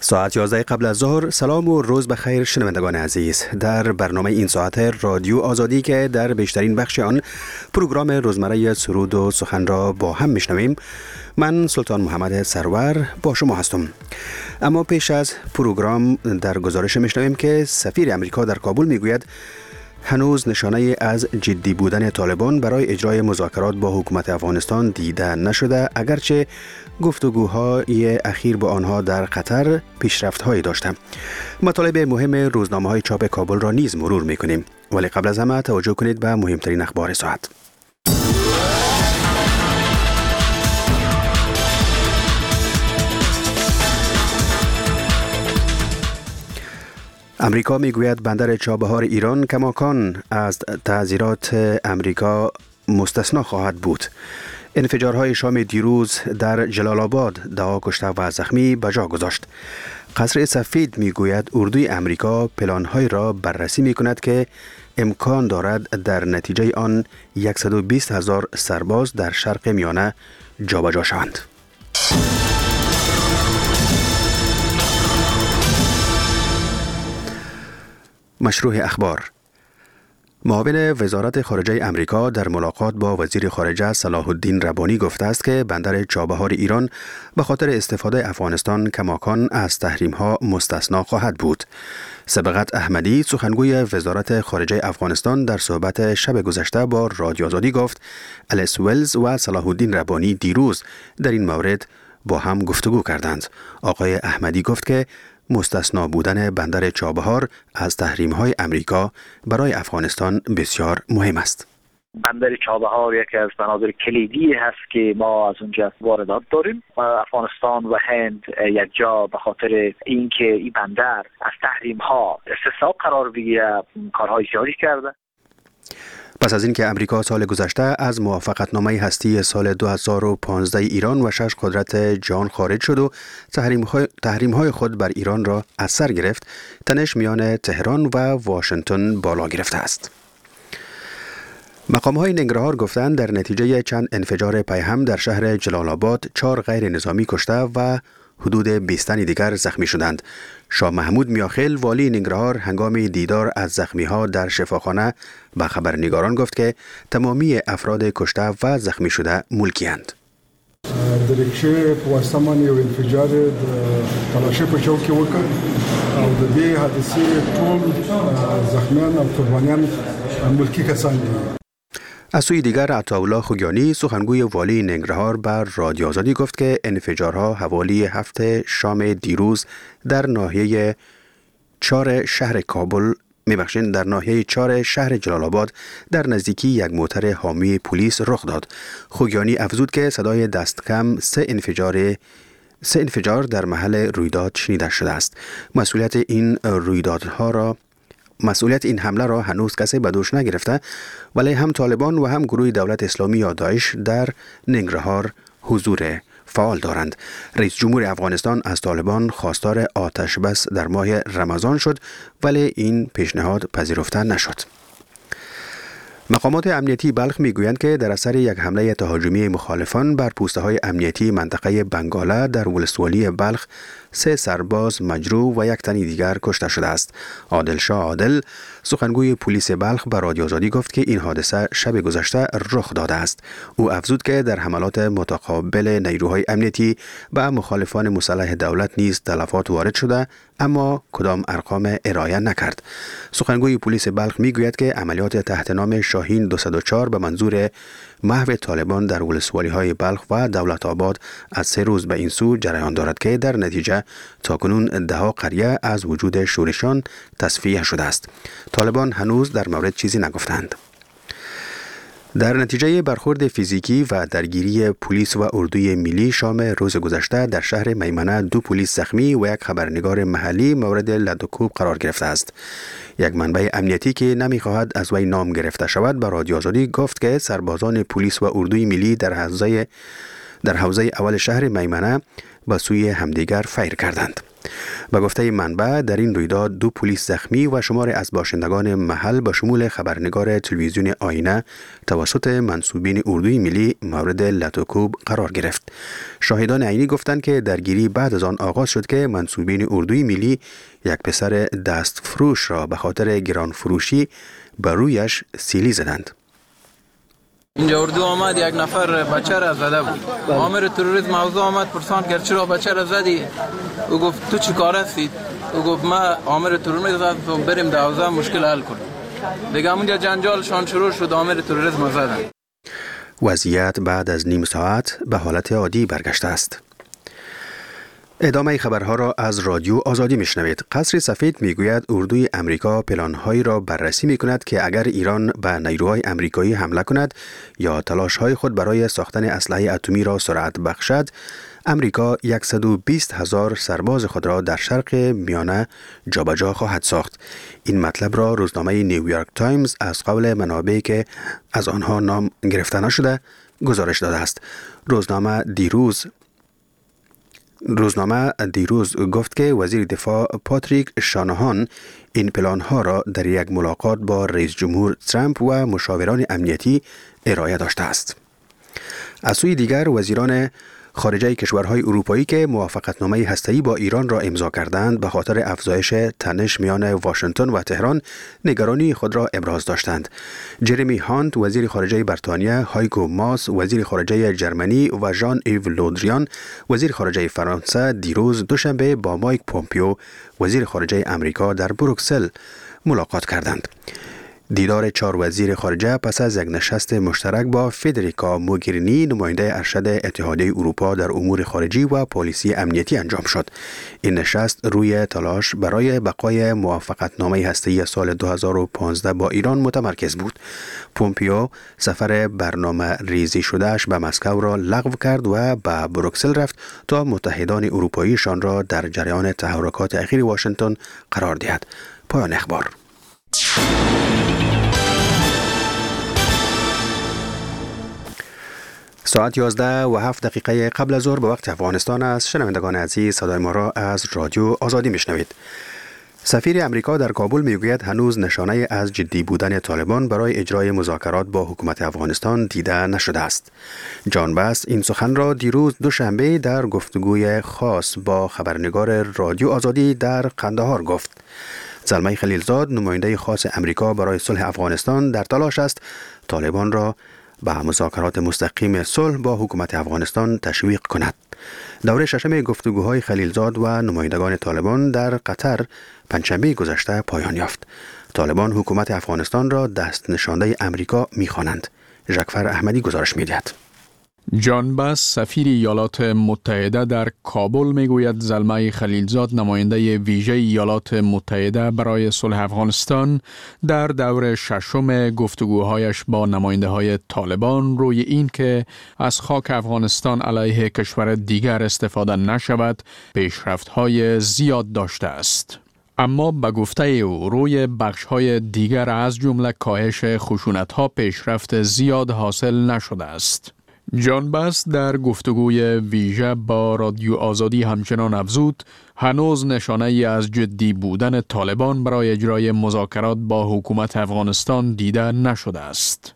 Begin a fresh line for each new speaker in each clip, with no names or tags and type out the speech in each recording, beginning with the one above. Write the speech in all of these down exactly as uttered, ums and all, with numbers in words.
ساعت یازده قبل از ظهر. سلام و روز بخیر شنوندگان عزیز. در برنامه این ساعت رادیو آزادی که در بیشترین بخش آن پروگرام روزمره سرود و سخن را با هم میشنویم، من سلطان محمد سرور با شما هستم. اما پیش از پروگرام در گزارش میشنویم که سفیر امریکا در کابل میگوید هنوز نشانه از جدی بودن طالبان برای اجرای مذاکرات با حکومت افغانستان دیده نشده، اگرچه گفتگوهای اخیر با آنها در قطر پیشرفت‌هایی داشته. مطالب مهم روزنامه‌های چاپ کابل را نیز مرور می‌کنیم، ولی قبل از همه توجه کنید به مهمترین اخبار ساعت. امریکا میگوید بندر چابهار ایران کماکان از تعزیرات امریکا مستثنا خواهد بود. انفجارهای شام دیروز در جلال آباد ده کشته و زخمی به جا گذاشت. قصر سفید میگوید اردوی امریکا پلان‌های را بررسی میکند که امکان دارد در نتیجه آن صد و بیست هزار سرباز در شرق میانه جابجا شوند. مشروع اخبار. معاون وزارت خارجه امریکا در ملاقات با وزیر خارجه صلاح الدین ربانی گفته است که بندر چابهار ایران به خاطر استفاده افغانستان کماکان از تحریم‌ها مستثنا خواهد بود. سبقت احمدی سخنگوی وزارت خارجه افغانستان در صحبت شب گذشته با رادیو آزادی گفت الیس ولز و صلاح الدین ربانی دیروز در این مورد با هم گفتگو کردند. آقای احمدی گفت که مستثنا بودن بندر چابهار از تحریم‌های امریکا برای افغانستان بسیار مهم است.
بندر چابهار یکی از بنادر کلیدی هست که ما از اونجا واردات داریم. افغانستان و هند یک جا به خاطر اینکه این بندر از تحریم‌ها استثنا قرار بگیره کارهای زیادی کرده.
پس از اینکه امریکا سال گذشته از موافقتنامه هستی سال دو هزار و پانزده ایران و شش قدرت جهان خارج شد و تحریم‌های خود بر ایران را از سر گرفت، تنش میان تهران و واشنگتن بالا گرفته است. مقام‌های ننگرهار گفتند در نتیجه چند انفجار پیهم در شهر جلال آباد چهار غیر نظامی کشته و حدود بیست تن دیگر زخمی شدند. شاه محمود میاخیل والی ننگرهار هنگام دیدار از زخمی‌ها در شفاخانه به خبرنگاران گفت که تمامی افراد کشته و زخمی شده ملکی‌اند.
د ریکشې په واسطه باندې یو انفجار د تلاشۍ په چوک کې وکړ او د دې حادثې ټول زخمیان او قربانیان ملکی کسان دي.
از سوی دیگر عطاالله خوگیانی سخنگوی والی ننگرهار بر رادیو آزادی گفت که انفجارها حوالی هفت شام دیروز در ناحیه چهار شهر کابل میبخشین در ناحیه چهار شهر جلال آباد در نزدیکی یک موتر حامی پلیس رخ داد. خوگیانی افزود که صدای دست کم سه انفجار سه انفجار در محل رویداد شنیده شده است. مسئولیت این رویدادها را مسئولیت این حمله را هنوز کسی به دوش نگرفته، ولی هم طالبان و هم گروه دولت اسلامی یا داعش در ننگرهار حضور فعال دارند. رئیس جمهور افغانستان از طالبان خواستار آتش بس در ماه رمضان شد، ولی این پیشنهاد پذیرفته نشد. مقامات امنیتی بلخ میگویند که در اثر یک حمله تهاجمی مخالفان بر پوسته های امنیتی منطقه بنگاله در ولسوالی بلخ سه سرباز مجروح و یک تن دیگر کشته شده است. عادل شاه عادل سخنگوی پلیس بلخ به رادیو آزادی گفت که این حادثه شب گذشته رخ داده است. او افزود که در حملات متقابل نیروهای امنیتی به مخالفان مسلح دولت نیز تلفات وارد شده، اما کدام ارقام ارائه نکرد. سخنگوی پلیس بلخ میگوید که عملیات تحت نام شاهین دویست و چهار به منظور محو طالبان در ولسوالی های بلخ و دولت آباد از سه روز به این سو جریان دارد که در نتیجه تاکنون ده قریه از وجود شورشان تصفیه شده است. طالبان هنوز در مورد چیزی نگفتند. در نتیجه برخورد فیزیکی و درگیری پلیس و اردوی ملی شام روز گذشته در شهر میمنه دو پلیس زخمی و یک خبرنگار محلی مورد لدوکوب قرار گرفته است. یک منبع امنیتی که نمیخواهد از وی نام گرفته شود به رادیو آزادی گفت که سربازان پلیس و اردوی ملی در حوزه در حوزه اول شهر میمنه به سوی همدیگر فیر کردند. به گفته منبع در این رویداد دو پلیس زخمی و شماری از باشندگان محل به شمول خبرنگار تلویزیون آینه توسط منسوبین اردوی ملی مورد لطوکوب قرار گرفت. شاهدان عینی گفتند که درگیری بعد از آن آغاز شد که منسوبین اردوی ملی یک پسر دست فروش را به خاطر گران فروشی بر رویش سیلی زدند.
اینجا اردو آمد، یک نفر بچه را زده بود. آمر تروریسم موضوع آمد، پرسان کرد چرا بچه را زدی؟ او گفت تو چی کار هستید؟ او گفت ما آمر تروریسم زدم، بریم دوازده مشکل حل کنیم. دیگه اونجا جنجال شان شروع شد، آمر تروریسم زدن.
وضعیت بعد از نیم ساعت به حالت عادی برگشته است. ادامه خبرها را از رادیو آزادی میشنوید. قصر سفید میگوید اردوی امریکا پلانهایی را بررسی میکند که اگر ایران به نیروهای امریکایی حمله کند یا تلاشهای خود برای ساختن اسلحه اتمی را سرعت بخشد، امریکا صد و بیست هزار سرباز خود را در شرق میانه جابجا خواهد ساخت. این مطلب را روزنامه نیویورک تایمز از قول منابعی که از آنها نام گرفته نشده گزارش داده است. روزنامه دیروز روزنامه دیروز گفت که وزیر دفاع پاتریک شانهان این پلانها را در یک ملاقات با رئیس جمهور ترامپ و مشاوران امنیتی ارائه داشته است. از سوی دیگر وزیران خارجه کشورهای اروپایی که موافقتنامه هسته‌ای با ایران را امضا کردند به خاطر افزایش تنش میان واشنگتن و تهران نگرانی خود را ابراز داشتند. جرمی هانت وزیر خارجه بریتانیا، هایکو ماس وزیر خارجه جرمنی و ژان ایو لودریان وزیر خارجه فرانسه دیروز دوشنبه با مایک پومپیو وزیر خارجه امریکا در بروکسل ملاقات کردند. دیدار چهار وزیر خارجه پس از یک نشست مشترک با فدریکا موگرینی نماینده ارشد اتحادیه اروپا در امور خارجی و پالیسی امنیتی انجام شد. این نشست روی تلاش برای بقای موافقتنامه هسته‌ای سال دو هزار و پانزده با ایران متمرکز بود. پومپیو سفر برنامه ریزی شدهش به مسکو را لغو کرد و به بروکسل رفت تا متحدان اروپاییشان را در جریان تحرکات اخیر واشنگتن قرار دهد. پایان اخبار. ساعت یازده و هفت دقیقه قبل از ظهر به وقت افغانستان است. شنوندگان عزیز، صدای ما را از رادیو آزادی میشنوید. سفیر امریکا در کابل میگوید هنوز نشانه از جدی بودن طالبان برای اجرای مذاکرات با حکومت افغانستان دیده نشده است. جان باس این سخن را دیروز دوشنبه در گفتگوی خاص با خبرنگار رادیو آزادی در قندهار گفت. زلمه خلیلزاد نماینده خاص امریکا برای صلح افغانستان در تلاش است طالبان را به مذاکرات مستقیم صلح با حکومت افغانستان تشویق کند. دوره ششم گفتگوهای خلیلزاد و نمایندگان طالبان در قطر پنجشنبه گذشته پایان یافت. طالبان حکومت افغانستان را دست نشانده امریکا می‌خوانند. ژکفر احمدی گزارش می‌دهد.
جان باس سفیر ایالات متحده در کابل میگوید زلمه خلیلزاد نماینده ویژه ایالات متحده برای صلح افغانستان در دور ششم گفتگوهایش با نماینده های طالبان روی این که از خاک افغانستان علیه کشور دیگر استفاده نشود پیشرفت‌های زیاد داشته است. اما به گفته او روی بخش‌های دیگر از جمله کاهش خشونت‌ها پیشرفت زیاد حاصل نشده است. جان باس در گفتگوی ویژه با رادیو آزادی همچنان افزود هنوز نشانه ای از جدی بودن طالبان برای اجرای مذاکرات با حکومت افغانستان دیده نشده است.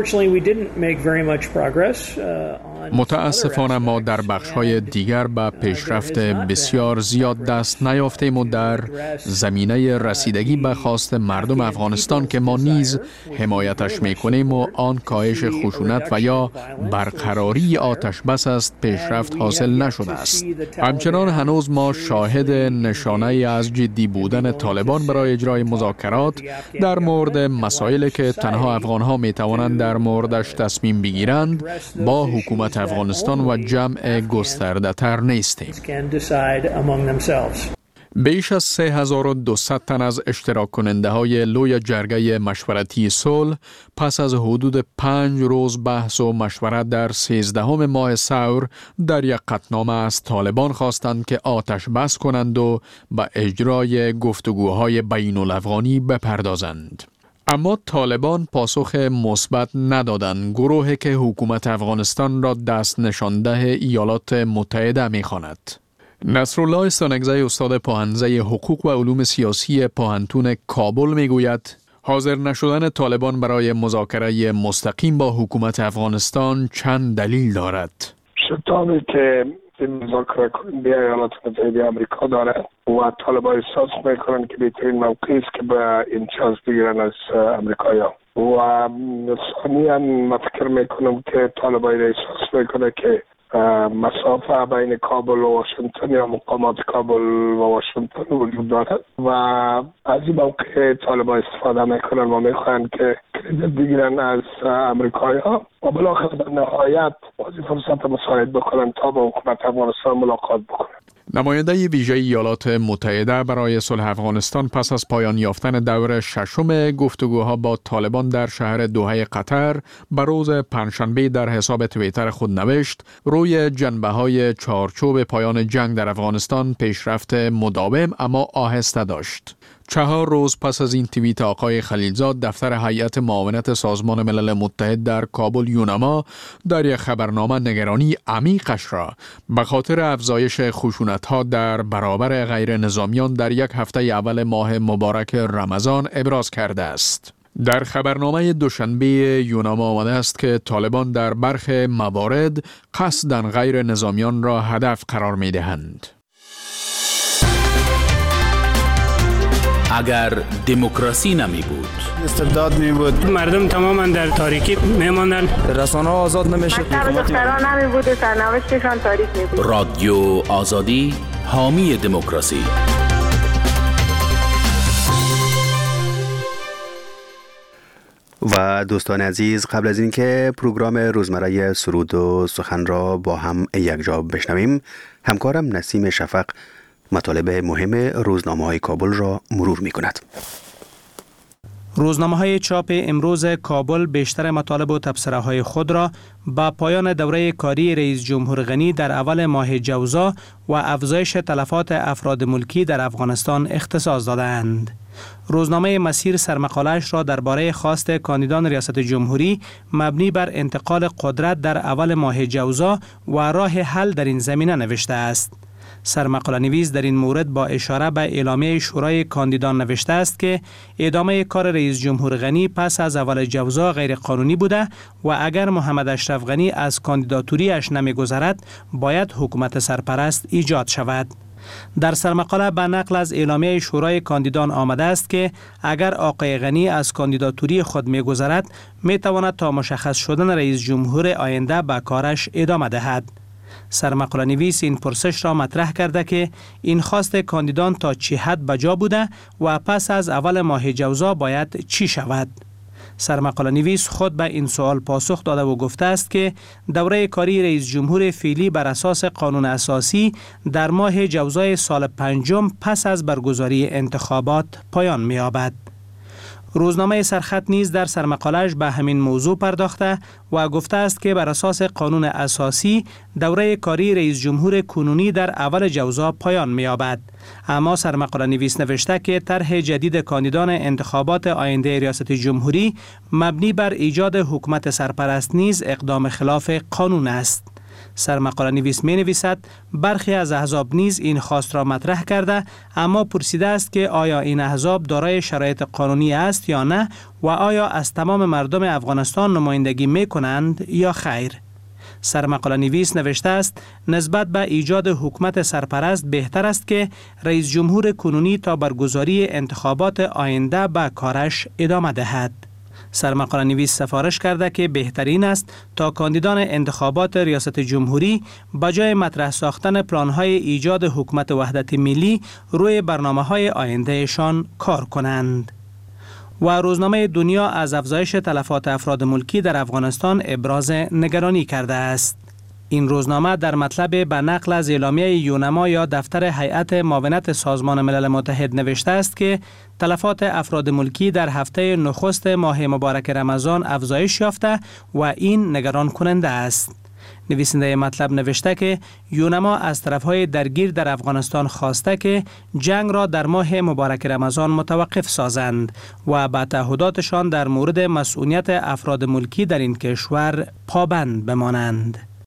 متاسفانه ما در بخش‌های دیگر به پیشرفت بسیار زیاد دست نیافتیم و در زمینه رسیدگی به خواست مردم افغانستان که ما نیز حمایتش می‌کنیم و آن کاهش خشونت و یا برقراری آتش بس است پیشرفت حاصل نشده است. همچنان هنوز ما شاهد نشانه ای از جدی بودن طالبان برای اجرای مذاکرات در مورد مسائلی که تنها افغان‌ها می‌توانند در موردش تصمیم بگیرند با حکومت افغانستان و جمع گسترده تر نیستیم. بیش از سه هزار و دویست تن از اشتراک کننده های لوی جرگه مشورتی صلح پس از حدود پنج روز بحث و مشورت در سیزدهم ماه ثور در یک قطعنامه از طالبان خواستند که آتش بس کنند و به اجرای گفتگوهای بین الافغانی بپردازند. اما طالبان پاسخ مثبت ندادند. گروهی که حکومت افغانستان را دست نشانده ایالات متحده می‌خواند. نصرالله استانکزی استاد پاهنزه حقوق و علوم سیاسی پاهنتون کابل میگوید حاضر نشدن طالبان برای مذاکره مستقیم با حکومت افغانستان چند دلیل دارد.
شتابی که مذاکره کننده ایالات متحده آمریکا دارد و طالبان احساس میکنند که بهترین موقعی است که به امتیاز بگیرن از امریکایی‌ها و ثانیاً من فکر میکنم که طالبان احساس میکنه که مسافه بین کابل و واشنگتن یا مقامات کابل و واشنگتن وجود دارد و از این موقع طالبان استفاده میکنن و میخواهند که کردیت بگیرن از امریکایی ها و بالاخره در نهایت از این فرصت مساعد بکنن تا با حکومت افغانستان ملاقات بکنن.
نماینده ویژه ایالات متحده برای صلح افغانستان پس از پایان یافتن دور ششم گفتگوها با طالبان در شهر دوحه قطر به روز پنجشنبه در حساب توییتر خود نوشت روی جنبه‌های چارچوب پایان جنگ در افغانستان پیشرفت مداوم اما آهسته داشت. چهار روز پس از این توییت آقای خلیلزاد، دفتر هیئت معاونت سازمان ملل متحد در کابل یونما در یک خبرنامه نگرانی عمیقش را به خاطر افزایش خشونت‌ها در برابر غیر نظامیان در یک هفته اول ماه مبارک رمضان ابراز کرده است. در خبرنامه دوشنبه یونما آمده است که طالبان در برخی موارد قصداً غیر نظامیان را هدف قرار می‌دهند.
اگر دموکراسی نمی بود،
استبداد می بود،
مردم تماما در تاریکی می ماندن،
رسانه ها آزاد نمی شد،
مکتب دختران نمی بود و سرنوشتشان تاریک می بود.
رادیو آزادی حامی دموکراسی.
و دوستان عزیز، قبل از اینکه پروگرام روزمره سرود و سخن را با هم یکجا بشنویم، همکارم نسیم شفق مطالب مهم روزنامه‌های کابل را مرور می‌کند.
روزنامه‌های چاپ امروز کابل بیشتر مطالب و تبصره‌های خود را با پایان دوره کاری رئیس جمهور غنی در اول ماه جوزا و افزایش تلفات افراد ملکی در افغانستان اختصاص دادند. روزنامه مسیر سرمقاله‌اش را درباره خواست کاندیدان ریاست جمهوری مبنی بر انتقال قدرت در اول ماه جوزا و راه حل در این زمینه نوشته است. سرمقاله نویس در این مورد با اشاره به اعلامیه شورای کاندیدان نوشته است که ادامه کار رئیس جمهور غنی پس از اول جوزا غیر قانونی بوده و اگر محمد اشرف غنی از کاندیداتوریش نمیگذرد باید حکومت سرپرست ایجاد شود. در سرمقاله به نقل از اعلامیه شورای کاندیدان آمده است که اگر آقای غنی از کاندیداتوری خود میگذرد میتواند تا مشخص شدن رئیس جمهور آینده به کارش ادامه دهد. سرمقاله نویس این پرسش را مطرح کرده که این خواست کاندیدان تا چه حد بجا بوده و پس از اول ماه جوزا باید چی شود؟ سرمقاله نویس خود به این سوال پاسخ داده و گفته است که دوره کاری رئیس جمهور فعلی بر اساس قانون اساسی در ماه جوزای سال پنجم پس از برگزاری انتخابات پایان می‌یابد. روزنامه سرخط نیز در سرمقاله‌اش به همین موضوع پرداخته و گفته است که بر اساس قانون اساسی دوره کاری رئیس جمهور کنونی در اول جوزا پایان می‌یابد. اما سرمقاله نویس نوشته که طرح جدید کاندیدان انتخابات آینده ریاست جمهوری مبنی بر ایجاد حکومت سرپرست نیز اقدام خلاف قانون است. سرمقاله نویس می نویسد برخی از احزاب نیز این خواست را مطرح کرده، اما پرسیده است که آیا این احزاب دارای شرایط قانونی است یا نه و آیا از تمام مردم افغانستان نمایندگی می کنند یا خیر. سرمقاله نویس نوشته است نسبت به ایجاد حکومت سرپرست بهتر است که رئیس جمهور کنونی تا برگزاری انتخابات آینده به کارش ادامه دهد. سرمقاله نویس سفارش کرده که بهترین است تا کاندیدان انتخابات ریاست جمهوری بجای مطرح ساختن پلان‌های ایجاد حکومت وحدت ملی روی برنامه‌های آیندهشان کار کنند. و روزنامه دنیا از افزایش تلفات افراد ملکی در افغانستان ابراز نگرانی کرده است. این روزنامه در مطلب به نقل از اعلامیه یونما یا دفتر هیئت معاونت سازمان ملل متحد نوشته است که تلفات افراد ملکی در هفته نخست ماه مبارک رمضان افزایش یافته و این نگران کننده است. نویسنده مطلب نوشته که یونما از طرفهای درگیر در افغانستان خواسته که جنگ را در ماه مبارک رمضان متوقف سازند و به تعهداتشان در مورد مسئولیت افراد ملکی در این کشور پابند بمانند.